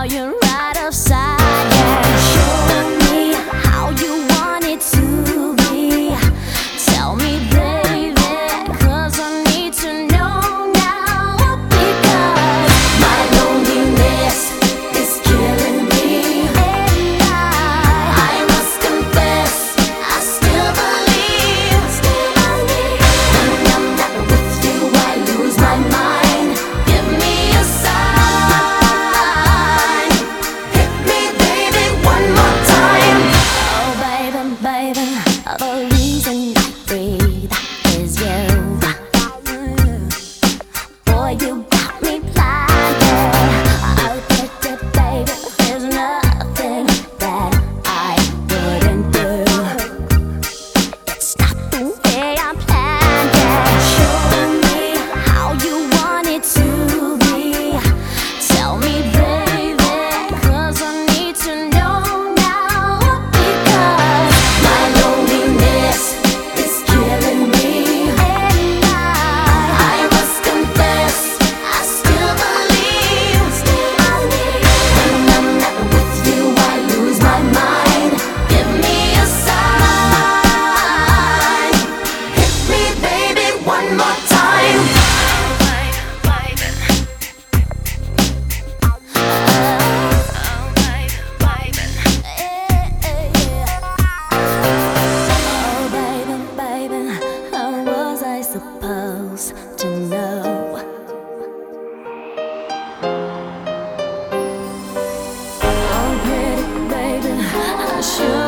you're right outside. Yeah. Show me how you want it to be. Tell me, baby, 'cause I need to know now. Because my loneliness is killing me, and I must confess, I still believe. When I'm not with you, I lose my mind. Give me a sign. Hit me, baby, one more time. Oh, baby, baby, the reason I breathe is you. Boy, you got me blinded. I'll get it, baby. There's nothing that I wouldn't do. It's not the way I planned it. Show me how you want it to be. Tell me, baby, 'cause I need to know now. Because my loneliness is killing me, and I must confess, I still believe. When I'm not with you, I lose my mind. Give me a sign. Hit me, baby, one more time. Oh, baby, baby, how was I supposed to know? Oh, pretty baby, I should